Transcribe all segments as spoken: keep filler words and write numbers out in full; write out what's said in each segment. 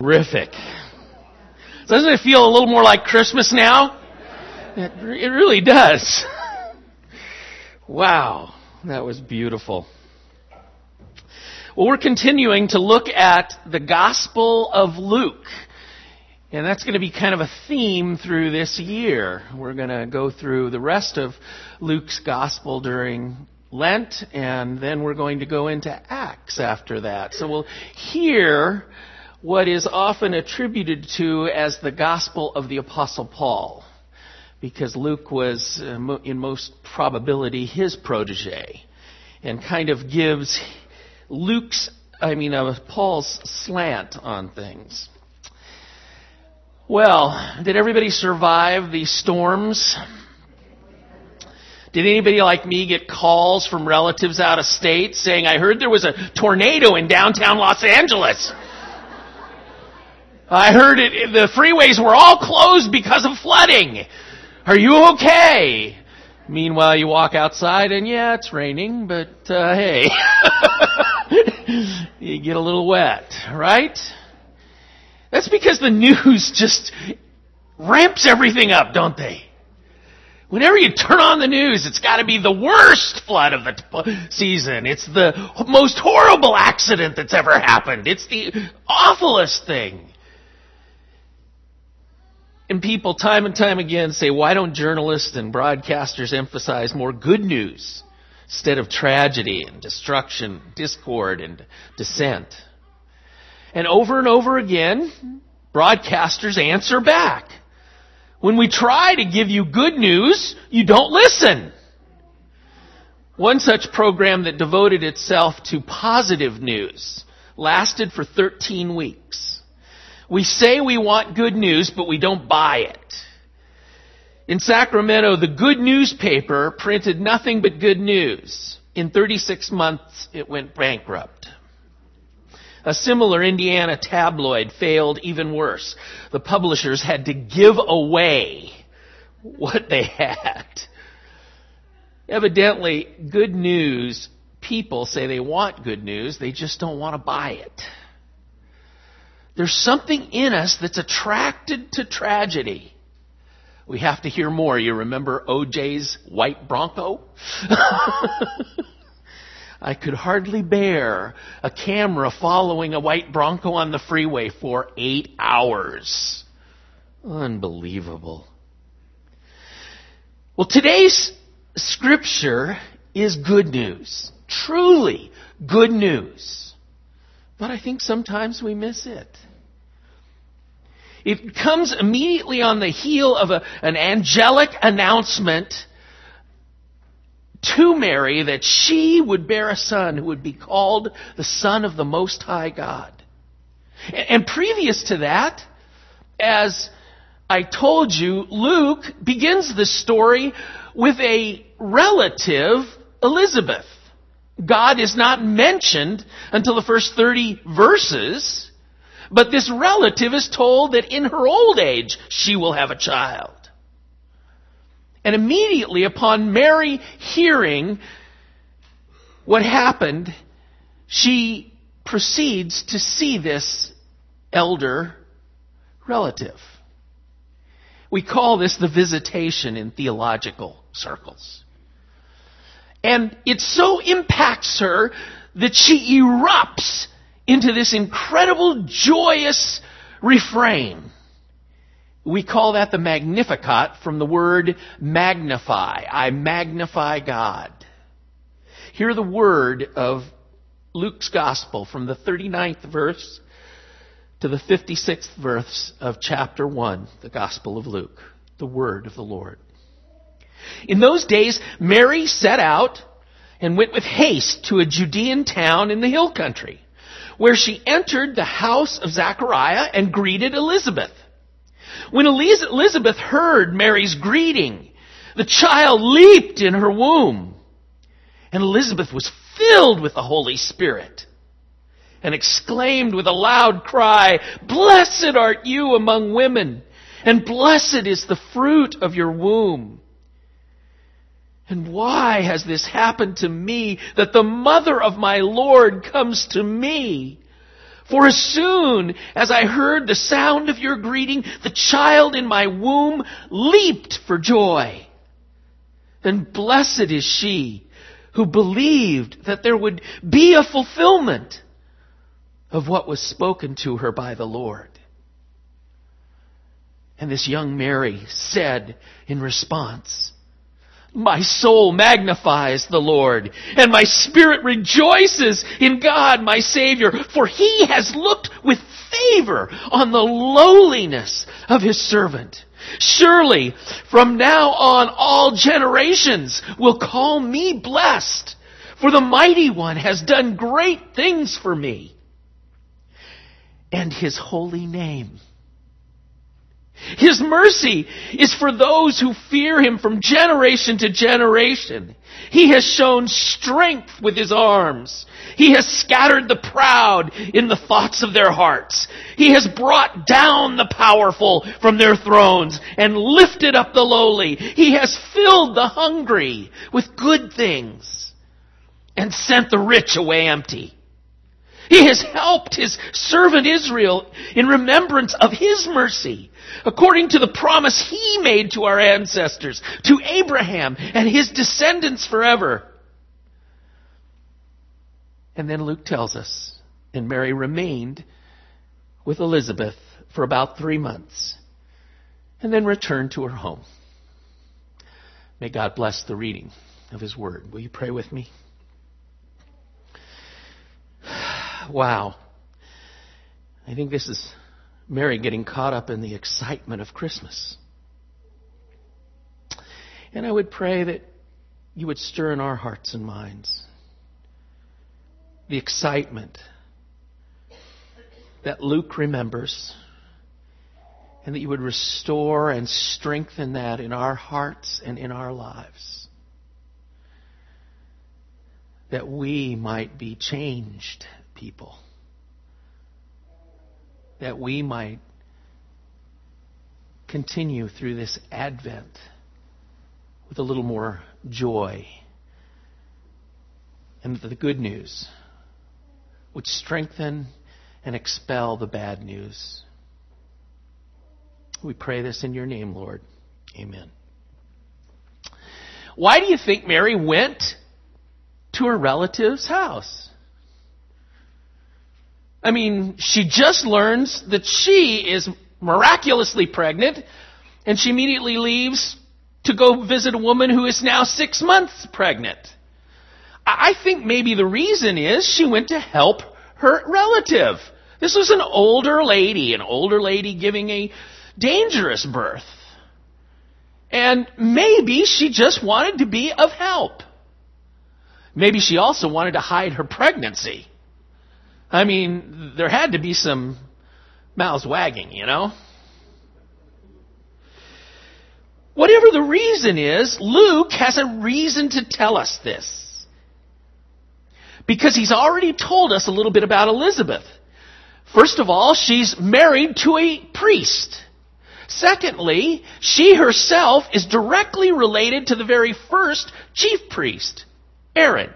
terrific. Doesn't it feel a little more like Christmas now? It, it really does. Wow, that was beautiful. Well, we're continuing to look at the Gospel of Luke. And that's going to be kind of a theme through this year. We're going to go through the rest of Luke's Gospel during Lent, and then we're going to go into Acts after that. So we'll hear what is often attributed to as the Gospel of the Apostle Paul, because Luke was, uh, in most probability, his protege, and kind of gives Luke's, I mean, uh, Paul's slant on things. Well, did everybody survive these storms? Did anybody like me get calls from relatives out of state saying, I heard there was a tornado in downtown Los Angeles? I heard it, the freeways were all closed because of flooding. Are you okay? Meanwhile, you walk outside and yeah, it's raining, but uh, hey, you get a little wet, right? That's because the news just ramps everything up, don't they? Whenever you turn on the news, it's got to be the worst flood of the t- season. It's the most horrible accident that's ever happened. It's the awfulest thing. And people time and time again say, why don't journalists and broadcasters emphasize more good news instead of tragedy and destruction, discord and dissent? And over and over again, broadcasters answer back. When we try to give you good news, you don't listen. One such program that devoted itself to positive news lasted for thirteen weeks. We say we want good news, but we don't buy it. In Sacramento, the Good Newspaper printed nothing but good news. In thirty-six months, it went bankrupt. A similar Indiana tabloid failed even worse. The publishers had to give away what they had. Evidently, good news, people say they want good news, they just don't want to buy it. There's something in us that's attracted to tragedy. We have to hear more. You remember O J's white Bronco? I could hardly bear a camera following a white Bronco on the freeway for eight hours. Unbelievable. Well, today's scripture is good news. Truly good news. But I think sometimes we miss it. It comes immediately on the heel of a, an angelic announcement to Mary that she would bear a son who would be called the Son of the Most High God. And previous to that, as I told you, Luke begins the story with a relative, Elizabeth. God is not mentioned until the first thirty verses, but this relative is told that in her old age she will have a child. And immediately upon Mary hearing what happened, she proceeds to see this elder relative. We call this the visitation in theological circles. And it so impacts her that she erupts into this incredible, joyous refrain. We call that the Magnificat from the word magnify. I magnify God. Hear the word of Luke's Gospel from the thirty-ninth verse to the fifty-sixth verse of chapter one, the Gospel of Luke, the word of the Lord. In those days, Mary set out and went with haste to a Judean town in the hill country, where she entered the house of Zechariah and greeted Elizabeth. When Elizabeth heard Mary's greeting, the child leaped in her womb, and Elizabeth was filled with the Holy Spirit and exclaimed with a loud cry, "Blessed art you among women, and blessed is the fruit of your womb. And why has this happened to me, that the mother of my Lord comes to me? For as soon as I heard the sound of your greeting, the child in my womb leaped for joy. Then blessed is she who believed that there would be a fulfillment of what was spoken to her by the Lord. And this young Mary said in response, my soul magnifies the Lord, and my spirit rejoices in God my Savior, for He has looked with favor on the lowliness of His servant. Surely, from now on, all generations will call me blessed, for the Mighty One has done great things for me, and His holy name. His mercy is for those who fear Him from generation to generation. He has shown strength with His arms. He has scattered the proud in the thoughts of their hearts. He has brought down the powerful from their thrones and lifted up the lowly. He has filled the hungry with good things and sent the rich away empty. He has helped His servant Israel in remembrance of His mercy, according to the promise He made to our ancestors, to Abraham and his descendants forever. And then Luke tells us, and Mary remained with Elizabeth for about three months, and then returned to her home. May God bless the reading of His Word. Will you pray with me? Wow. I think this is Mary getting caught up in the excitement of Christmas. And I would pray that you would stir in our hearts and minds the excitement that Luke remembers, and that you would restore and strengthen that in our hearts and in our lives, that we might be changed people, that we might continue through this Advent with a little more joy, and that the good news would strengthen and expel the bad news. We pray this in your name, Lord. Amen. Why do you think Mary went to her relative's house? I mean, she just learns that she is miraculously pregnant, and she immediately leaves to go visit a woman who is now six months pregnant. I think maybe the reason is she went to help her relative. This was an older lady, an older lady giving a dangerous birth. And maybe she just wanted to be of help. Maybe she also wanted to hide her pregnancy. I mean, there had to be some mouths wagging, you know? Whatever the reason is, Luke has a reason to tell us this. Because he's already told us a little bit about Elizabeth. First of all, she's married to a priest. Secondly, she herself is directly related to the very first chief priest, Aaron.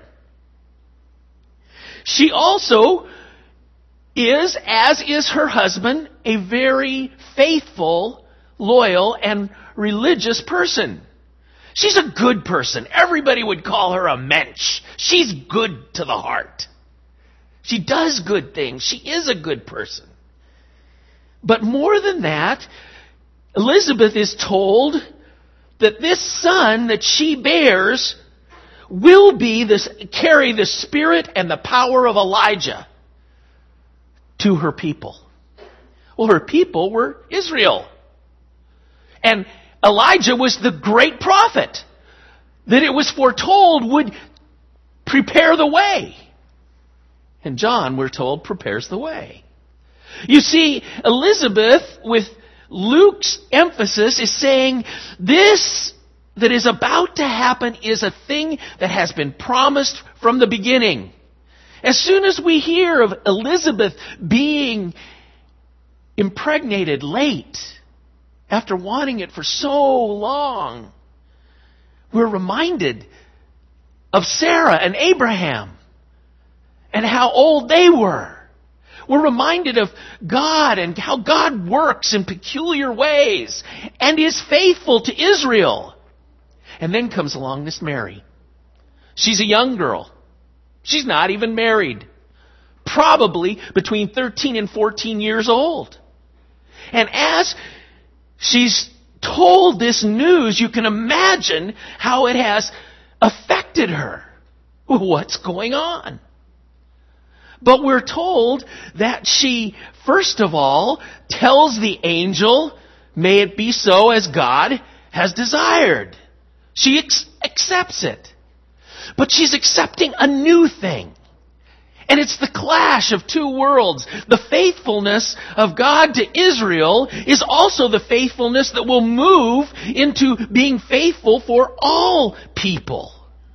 She also is, as is her husband, a very faithful, loyal, and religious person. She's a good person. Everybody would call her a mensch. She's good to the heart. She does good things. She is a good person. But more than that, Elizabeth is told that this son that she bears will be this, carry the spirit and the power of Elijah to her people. Well, her people were Israel. And Elijah was the great prophet that it was foretold would prepare the way. And John, we're told, prepares the way. You see, Elizabeth, with Luke's emphasis, is saying this that is about to happen is a thing that has been promised from the beginning. As soon as we hear of Elizabeth being impregnated late, after wanting it for so long, we're reminded of Sarah and Abraham and how old they were. we're reminded of God and how God works in peculiar ways and is faithful to Israel. And then comes along this Mary. She's a young girl. She's not even married. Probably between thirteen and fourteen years old. And as she's told this news, you can imagine how it has affected her. What's going on? But we're told that she, first of all, tells the angel, may it be so as God has desired. She ex- accepts it. But she's accepting a new thing. And it's the clash of two worlds. The faithfulness of God to Israel is also the faithfulness that will move into being faithful for all people.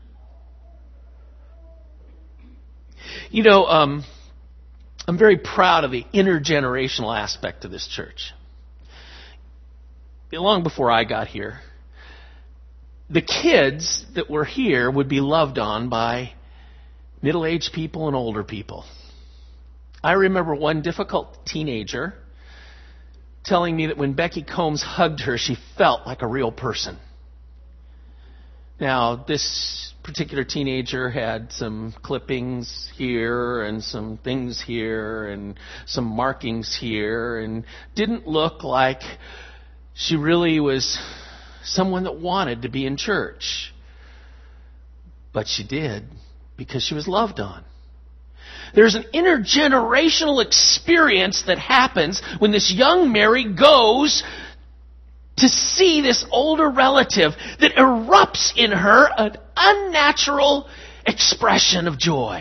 You know, um, I'm very proud of the intergenerational aspect of this church. Long before I got here, the kids that were here would be loved on by middle-aged people and older people. I remember one difficult teenager telling me that when Becky Combs hugged her, she felt like a real person. Now, this particular teenager had some clippings here and some things here and some markings here and didn't look like she really was someone that wanted to be in church. But she did, because she was loved on. There's an intergenerational experience that happens when this young Mary goes to see this older relative that erupts in her an unnatural expression of joy.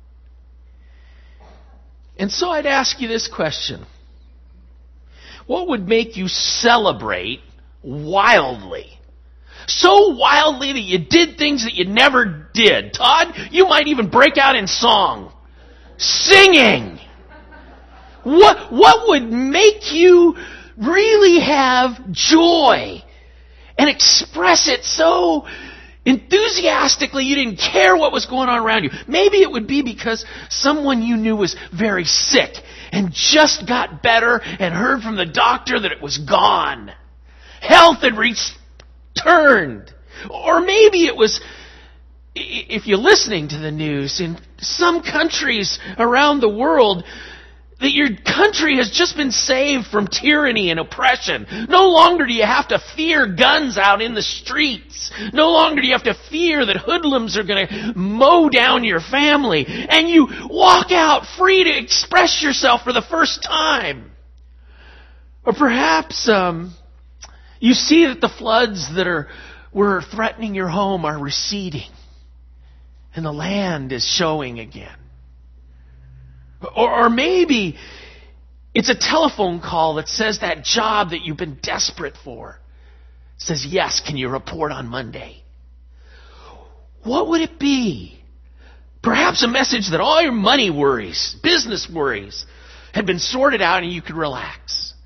And so I'd ask you this question. What would make you celebrate wildly? So wildly that you did things that you never did. Todd, you might even break out in song. Singing. What, what would make you really have joy and express it so enthusiastically you didn't care what was going on around you? Maybe it would be because someone you knew was very sick and just got better and heard from the doctor that it was gone. Health had returned. Or maybe it was, if you're listening to the news, in some countries around the world, that your country has just been saved from tyranny and oppression. No longer do you have to fear guns out in the streets. No longer do you have to fear that hoodlums are going to mow down your family. And you walk out free to express yourself for the first time. Or perhaps um, you see that the floods that are were threatening your home are receding. And the land is showing again. Or, or maybe it's a telephone call that says that job that you've been desperate for says, yes, can you report on Monday? What would it be? Perhaps a message that all your money worries, business worries, had been sorted out and you could relax.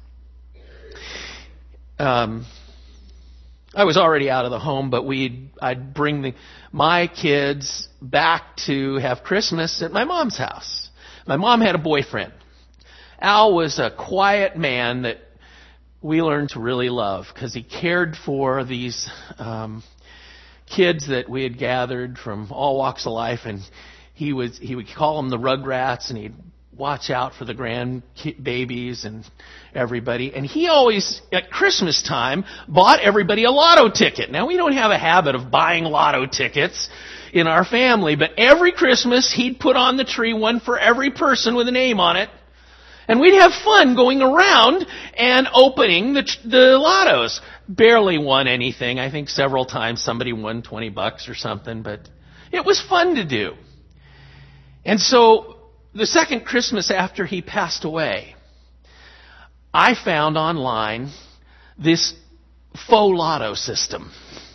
Um, I was already out of the home, but we'd I'd bring the, my kids back to have Christmas at my mom's house. My mom had a boyfriend. Al was a quiet man that we learned to really love because he cared for these um, kids that we had gathered from all walks of life, and he was he would call them the Rugrats, and he'd watch out for the grandbabies and everybody. And he always, at Christmas time, bought everybody a lotto ticket. Now, we don't have a habit of buying lotto tickets in our family, but every Christmas he'd put on the tree one for every person with a name on it. And we'd have fun going around and opening the, the lottos. Barely won anything. I think several times somebody won twenty bucks or something, but it was fun to do. And so the second Christmas after he passed away, I found online this faux lotto system.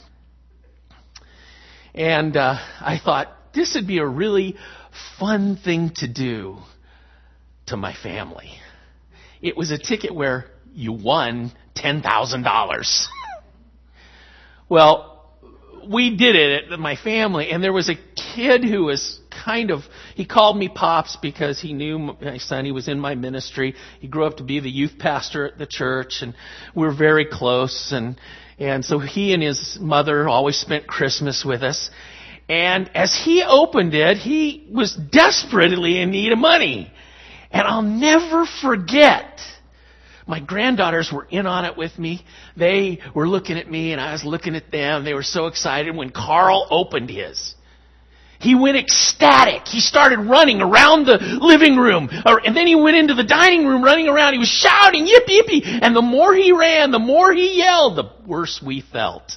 And uh, I thought, this would be a really fun thing to do to my family. It was a ticket where you won ten thousand dollars. Well, we did it at my family, and there was a kid who was kind of, he called me Pops because he knew my son. He was in my ministry. He grew up to be the youth pastor at the church, and we were very close. And, and so he and his mother always spent Christmas with us. And as he opened it, he was desperately in need of money. And I'll never forget, my granddaughters were in on it with me. They were looking at me and I was looking at them. They were so excited when Carl opened his. He went ecstatic. He started running around the living room. And then he went into the dining room running around. He was shouting, yippee, yippee. And the more he ran, the more he yelled, the worse we felt.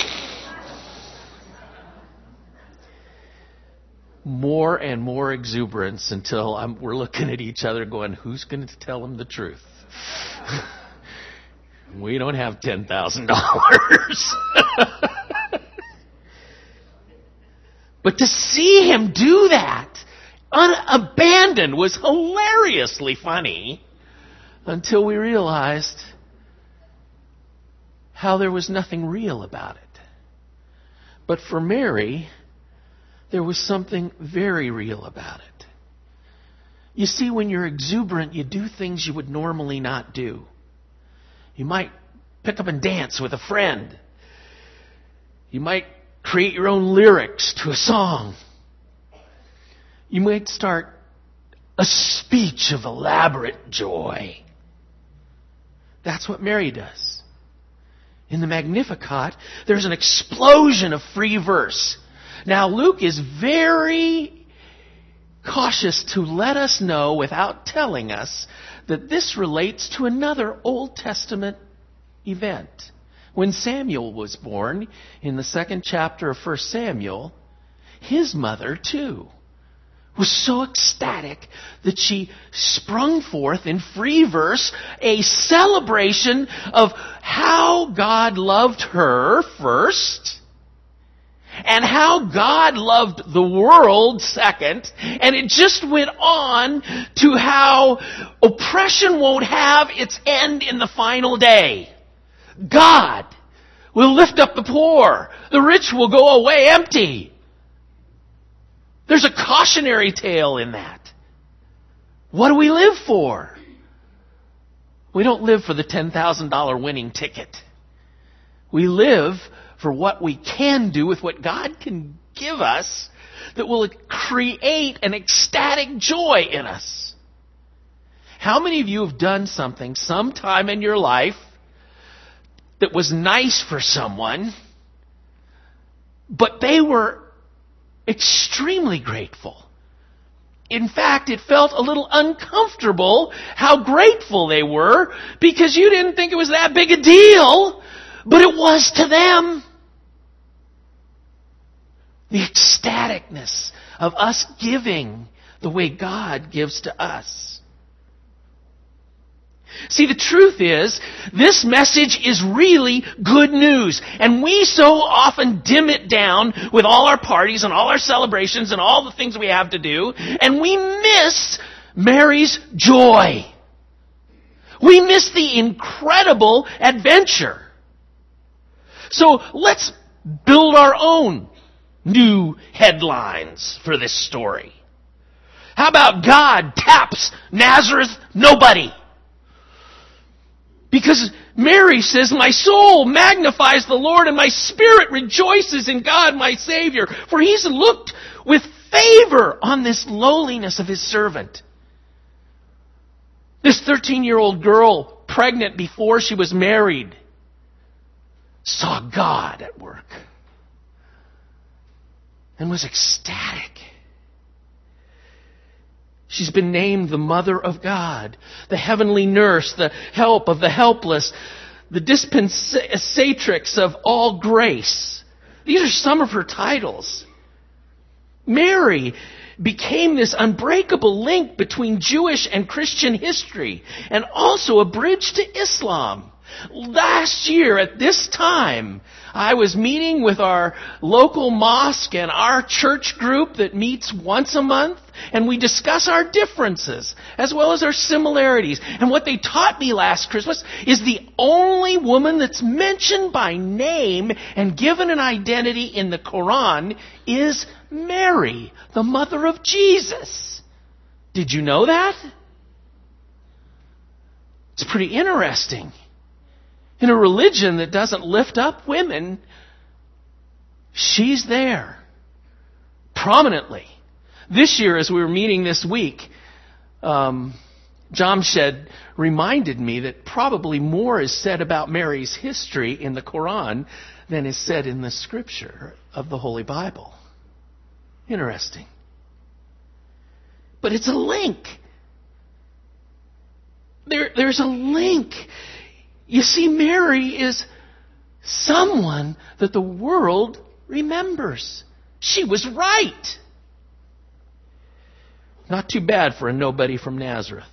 More and more exuberance until I'm, we're looking at each other going, who's going to tell him the truth? We don't have ten thousand dollars. But to see him do that, unabandoned, was hilariously funny until we realized how there was nothing real about it. But for Mary, there was something very real about it. You see, when you're exuberant, you do things you would normally not do. You might pick up and dance with a friend. You might create your own lyrics to a song. You might start a speech of elaborate joy. That's what Mary does. In the Magnificat, there's an explosion of free verse. Now, Luke is very cautious to let us know, without telling us, that this relates to another Old Testament event. When Samuel was born, in the second chapter of First Samuel, his mother, too, was so ecstatic that she sprung forth in free verse a celebration of how God loved her first, and how God loved the world second, and it just went on to how oppression won't have its end in the final day. God will lift up the poor. The rich will go away empty. There's a cautionary tale in that. What do we live for? We don't live for the ten thousand dollars winning ticket. We live for what we can do with what God can give us that will create an ecstatic joy in us. How many of you have done something sometime in your life that was nice for someone, but they were extremely grateful? In fact, it felt a little uncomfortable how grateful they were because you didn't think it was that big a deal, but it was to them. The ecstaticness of us giving the way God gives to us. See, the truth is, this message is really good news. And we so often dim it down with all our parties and all our celebrations and all the things we have to do. And we miss Mary's joy. We miss the incredible adventure. So let's build our own new headlines for this story. How about God taps Nazareth nobody? Because Mary says, my soul magnifies the Lord and my spirit rejoices in God my Savior, for he's looked with favor on this lowliness of his servant. This thirteen-year-old girl, pregnant before she was married, saw God at work and was ecstatic. She's been named the Mother of God, the Heavenly Nurse, the Help of the helpless, the Dispensatrix of all grace. These are some of her titles. Mary became this unbreakable link between Jewish and Christian history, and also a bridge to Islam. Last year at this time, I was meeting with our local mosque and our church group that meets once a month, and we discuss our differences as well as our similarities. And what they taught me last Christmas is the only woman that's mentioned by name and given an identity in the Quran is Mary, the mother of Jesus. Did you know that? It's pretty interesting. In a religion that doesn't lift up women, she's there prominently. This year, as we were meeting this week, um, Jamshed reminded me that probably more is said about Mary's history in the Quran than is said in the scripture of the Holy Bible. Interesting. But it's a link. There, there's a link. You see, Mary is someone that the world remembers. She was right. Not too bad for a nobody from Nazareth.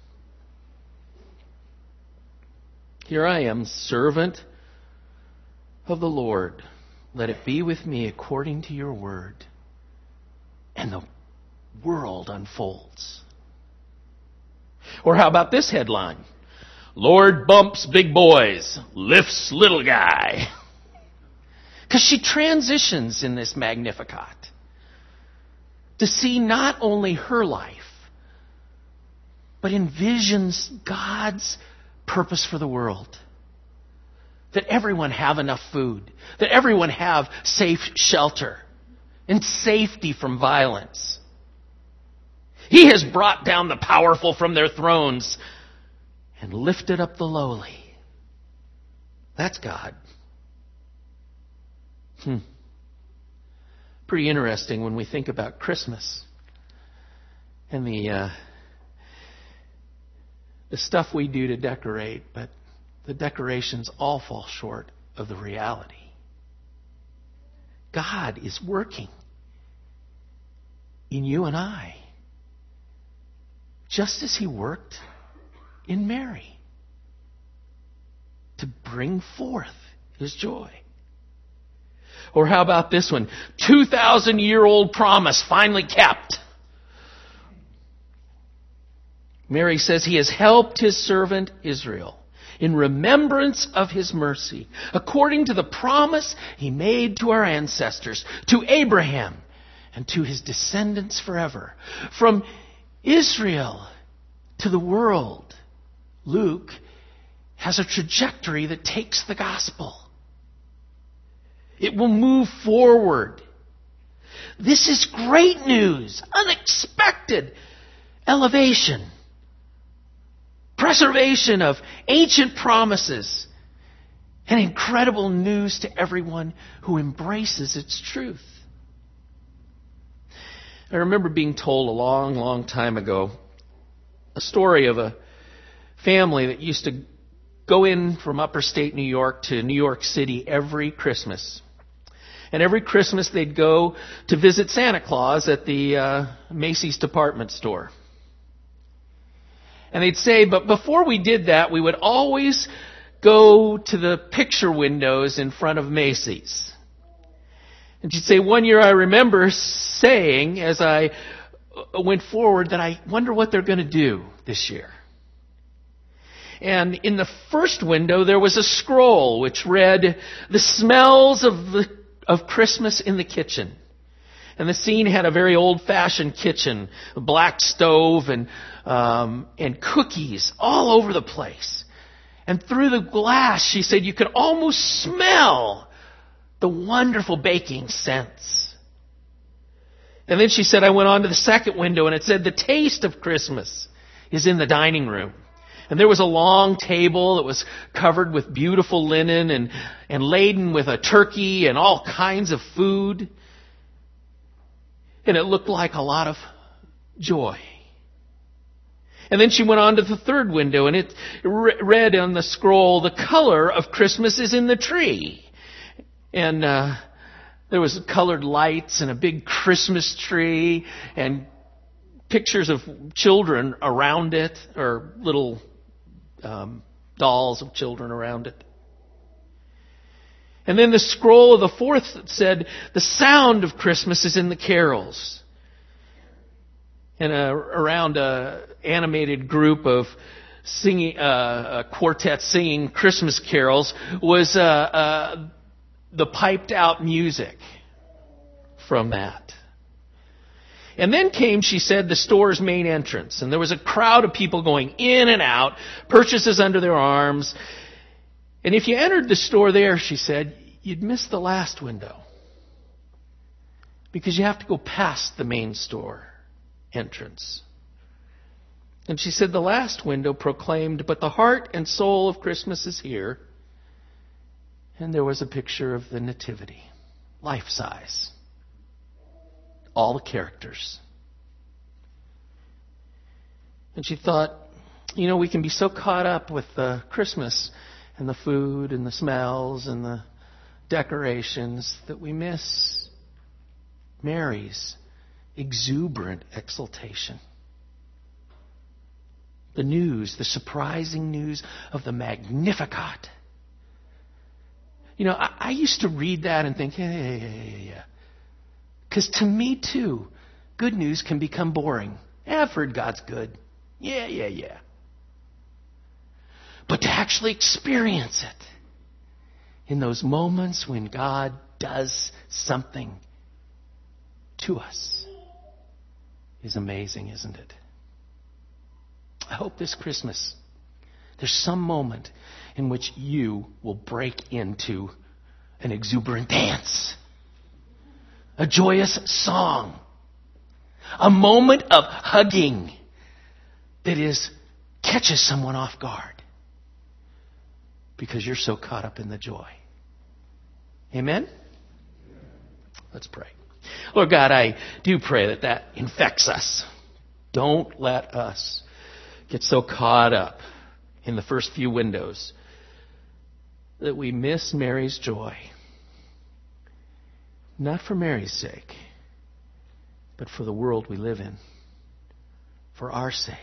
Here I am, servant of the Lord. Let it be with me according to your word. And the world unfolds. Or how about this headline? Lord bumps big boys, lifts little guy. Because she transitions in this Magnificat to see not only her life, but envisions God's purpose for the world. That everyone have enough food, that everyone have safe shelter and safety from violence. He has brought down the powerful from their thrones and lifted up the lowly. That's God. Hmm. Pretty interesting when we think about Christmas and the uh, the stuff we do to decorate, but the decorations all fall short of the reality. God is working in you and I, just as He worked in Mary, to bring forth His joy. Or how about this one? two thousand year old promise finally kept. Mary says He has helped His servant Israel in remembrance of His mercy, according to the promise He made to our ancestors, to Abraham, and to his descendants forever. From Israel to the world, Luke has a trajectory that takes the gospel. It will move forward. This is great news, unexpected elevation, preservation of ancient promises, and incredible news to everyone who embraces its truth. I remember being told a long, long time ago a story of a family that used to go in from upper state New York to New York City every Christmas. And every Christmas they'd go to visit Santa Claus at the uh, Macy's department store. And they'd say, but before we did that, we would always go to the picture windows in front of Macy's. And she'd say, one year I remember saying, as I went forward, that I wonder what they're going to do this year. And in the first window, there was a scroll which read, the smells of the, of Christmas in the kitchen. And the scene had a very old-fashioned kitchen, a black stove and, um, and cookies all over the place. And through the glass, she said, you could almost smell the wonderful baking scents. And then she said, I went on to the second window and it said, the taste of Christmas is in the dining room. And there was a long table that was covered with beautiful linen and, and laden with a turkey and all kinds of food. And it looked like a lot of joy. And then she went on to the third window and it read on the scroll, the color of Christmas is in the tree. And uh, there was colored lights and a big Christmas tree and pictures of children around it, or little um, dolls of children around it. And then the scroll of the fourth said, the sound of Christmas is in the carols. And a, around a animated group of singing, uh, a quartet singing Christmas carols was uh, uh, the piped out music from that. And then came, she said, the store's main entrance. And there was a crowd of people going in and out, purchases under their arms. And if you entered the store there, she said, you'd miss the last window. Because you have to go past the main store entrance. And she said the last window proclaimed, but the heart and soul of Christmas is here. And there was a picture of the Nativity, life size. All the characters. And she thought, you know, we can be so caught up with the Christmas and the food and the smells and the decorations that we miss Mary's exuberant exultation. The news, the surprising news of the Magnificat. You know, I, I used to read that and think, yeah, yeah, yeah, yeah, yeah. Because to me, too, good news can become boring. Yeah, I've heard God's good. Yeah, yeah, yeah. But to actually experience it in those moments when God does something to us is amazing, isn't it? I hope this Christmas there's some moment in which you will break into an exuberant dance, a joyous song, a moment of hugging that is catches someone off guard because you're so caught up in the joy. Amen? Let's pray. Lord God, I do pray that that infects us. Don't let us get so caught up in the first few windows that we miss Mary's joy. Not for Mary's sake, but for the world we live in. For our sake.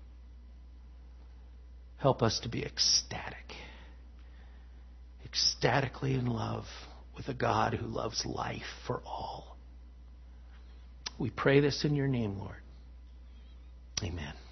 Help us to be ecstatic. Ecstatically in love with a God who loves life for all. We pray this in your name, Lord. Amen.